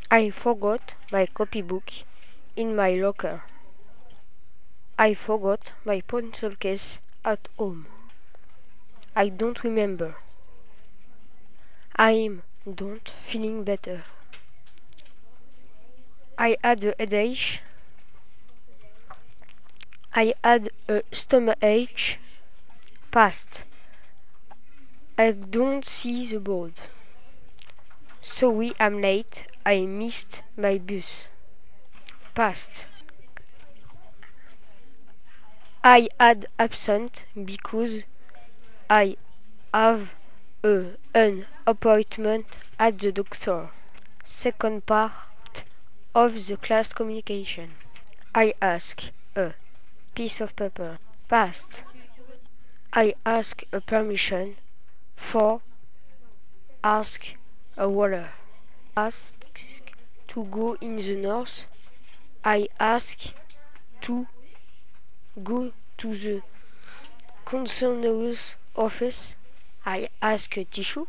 I forgot my copybook in my locker. I forgot my pencil case at home. I don't remember. I'm don't feeling better. I had a headache. I had a stomachache. Past. I don't see the board. Sorry, I'm late. I missed my bus. Past. I had absent because I have an appointment at the doctor. Second part of the class communication. I ask a piece of paper. Past. I ask a permission for ask a water. Ask to go in the north. I ask to go to the consul's office. I ask a tissue.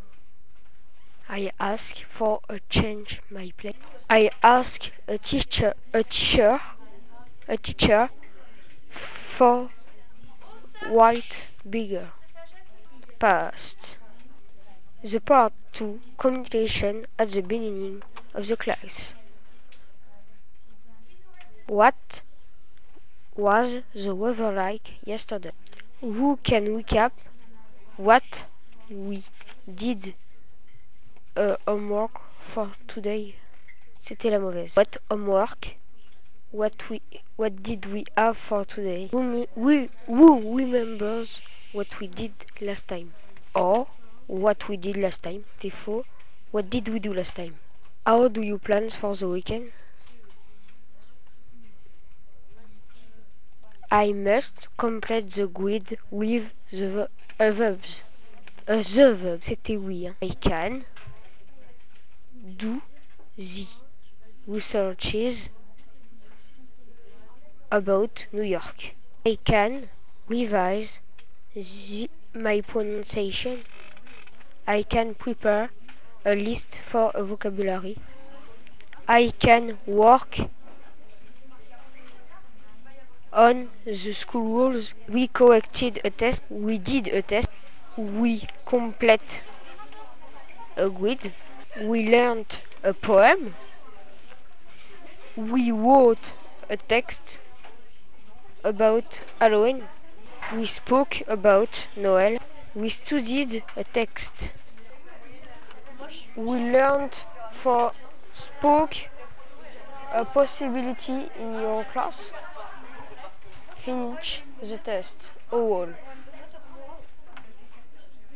I ask for a change my place. I ask a teacher for white bigger. Past. The part 2 communication at the beginning of the class. What was the weather like yesterday? Who can recap what we did homework for today? C'était la mauvaise. What homework? What did we have for today? Who remembers what we did last time? Or what we did last time? T'es faux. What did we do last time? How do you plan for the weekend? I must complete the grid with the verbs. The verb, c'était oui. Hein. I can do the researches about New York. I can revise my pronunciation. I can prepare a list for a vocabulary. I can work on the school rules. We corrected a test. We did a test. We complete a grid. We learned a poem. We wrote a text about Halloween. We spoke about Noel. We studied a text. We learned for spoke a possibility in your class. Finish the test. All.